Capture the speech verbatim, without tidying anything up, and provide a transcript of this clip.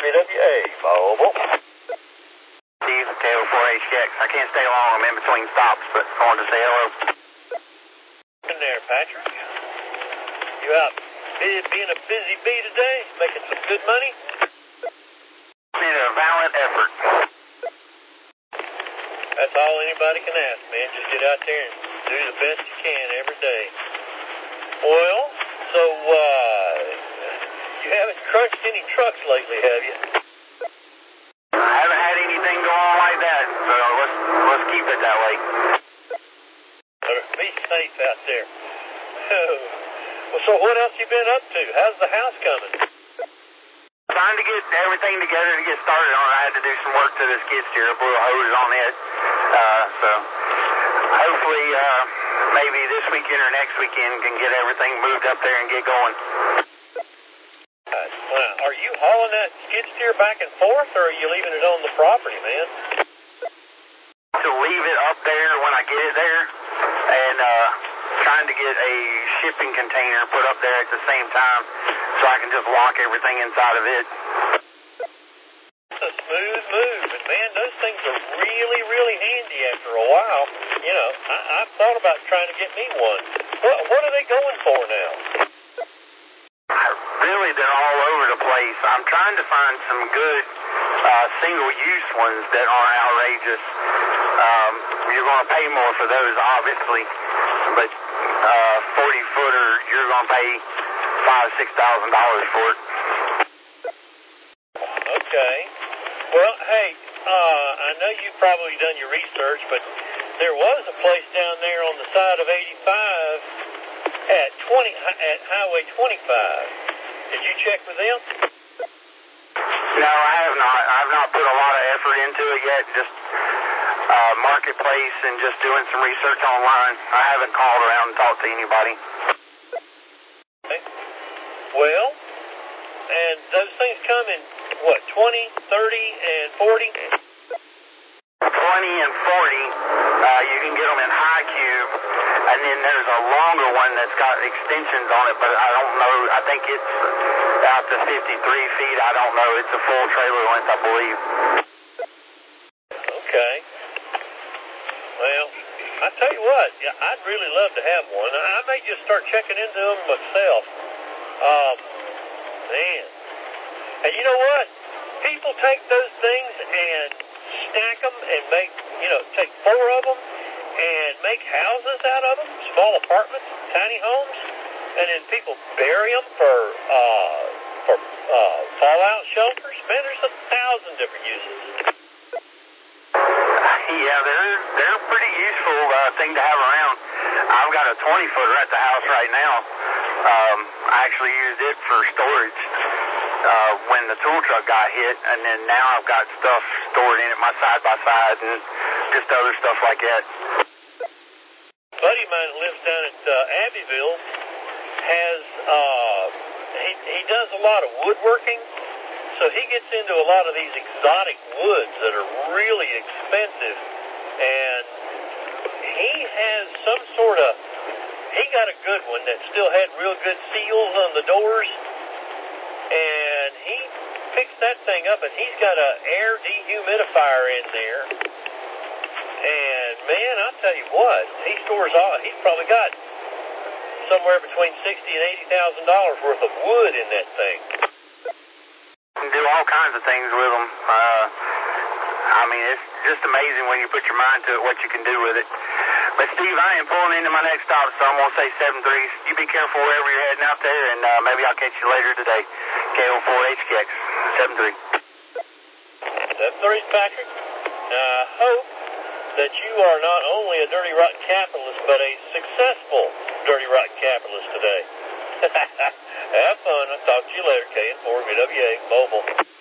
V W A Mobile. Steve, K O four H X. I can't stay long. I'm in between stops, but I wanted to say hello. In there, Patrick. You out being a busy bee today? Making some good money? Need a valiant effort. That's all anybody can ask, man. Just get out there and do the best you can every day. Well, so, uh, you haven't crunched any trucks lately, have you? I haven't had anything go on like that, so let's, let's keep it that way. Be safe out there. Well, so what else you been up to? How's the house coming? Trying to get everything together to get started on it. I had to do some work to the skid steer, blew a hose on it. Uh, so hopefully, uh, maybe this weekend or next weekend can get everything moved up there and get going. Uh, are you hauling that skid steer back and forth, or are you leaving it on the property, man? To leave it up there when I get it there, and uh, trying to get a shipping container put up there at the same time so I can just lock everything inside of it. It's a smooth move, and man, those things are really, really handy after a while. You know, I, I've thought about trying to get me one. What, what are they going for now? Really, they're all over the place. I'm trying to find some good uh, single-use ones that aren't outrageous. Um, you're going to pay more for those, obviously, but uh, forty-footer, you're going to pay five, six thousand dollars for it. Okay. Well, hey, uh, I know you've probably done your research, but there was a place down there on the side of eighty-five at twenty at Highway twenty-five. Did you check with them? No, I have not. I've not put a lot of effort into it yet. Just uh, marketplace and just doing some research online. I haven't called around and talked to anybody. Okay. Well, and those things come in, what, twenty, thirty, and forty? twenty and forty, uh, you can get them in high cube, and then there's a longer one that's got extensions on it, but I don't know, I think it's out to fifty-three feet, I don't know, it's a full trailer length, I believe. Okay. Well, I tell you what, I'd really love to have one. I may just start checking into them myself. Um, man. And you know what? People take those things and stack them and make, you know, take four of them and make houses out of them, small apartments, tiny homes, and then people bury them for, uh, for, uh, fallout shelters. Man, there's a thousand different uses. Yeah, they're, they're a pretty useful uh, thing to have around. I've got a twenty-footer at the house right now. Um, I actually used it for storage uh, when the tool truck got hit, and then now I've got stuff stored in it, my side-by-side, and just other stuff like that. A buddy of mine that lives down at uh, Abbeville has, uh, he, he does a lot of woodworking. So he gets into a lot of these exotic woods that are really expensive, and he has some sort of, he got a good one that still had real good seals on the doors, and he fixed that thing up, and he's got an air dehumidifier in there, and man, I'll tell you what, he stores all, he's probably got somewhere between sixty and eighty thousand dollars worth of wood in that thing. Do all kinds of things with them. Uh, I mean, it's just amazing when you put your mind to it, what you can do with it. But Steve, I am pulling into my next stop, so I'm going to say seven three. You be careful wherever you're heading out there, and uh, maybe I'll catch you later today. K O four H X, seven three. seven three, Patrick. Now, I hope that you are not only a dirty, rotten capitalist, but a successful dirty, rotten capitalist today. Have fun. I'll talk to you later, K O four V W A Mobile.